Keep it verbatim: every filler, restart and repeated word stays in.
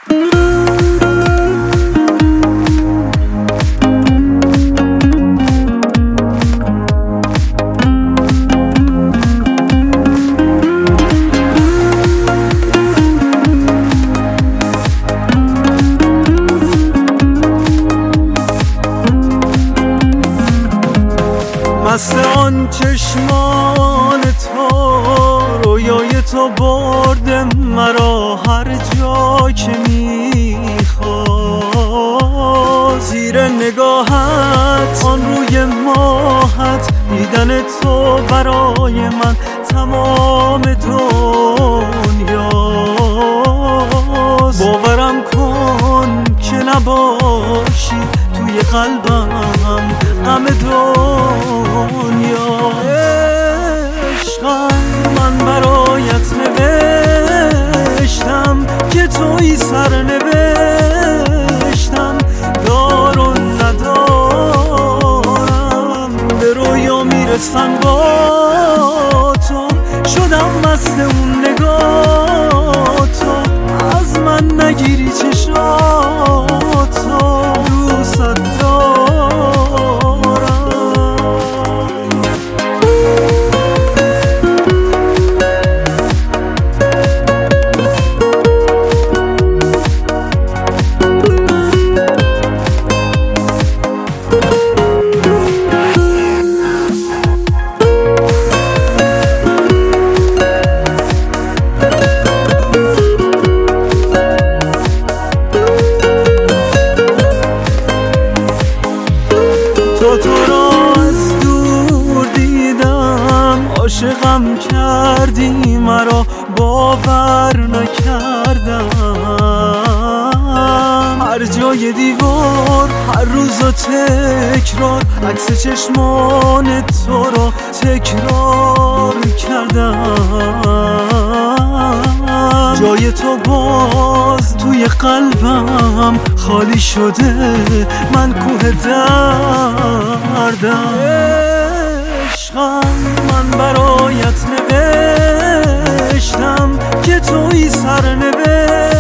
مست آن چشمان تو، رویای تو برده مرا هر جا که میخواد. زیر نگاهت، آن روی ماهت، دیدن تو برای من تمام دنیاست. باورم کن که نباشی توی قلبم غم دنیا. عشقم من برایت نوشتم که توی سر نوشتم، دار و ندارم به رویا میرسم با تو. شدم مست اون نگاه تو، از من نگیری چشاتو، دوست تو تو را از دور دیدم، عاشقم کردی مرا باور نکردم. هر جای دیوار، هر روز و تکرار، عکس چشمان تو را تکرار کردم. جای تو باز توی قلبم خالی شده، من کوه دردم. عشقم من برایت نوشتم که توی سر نوشتم،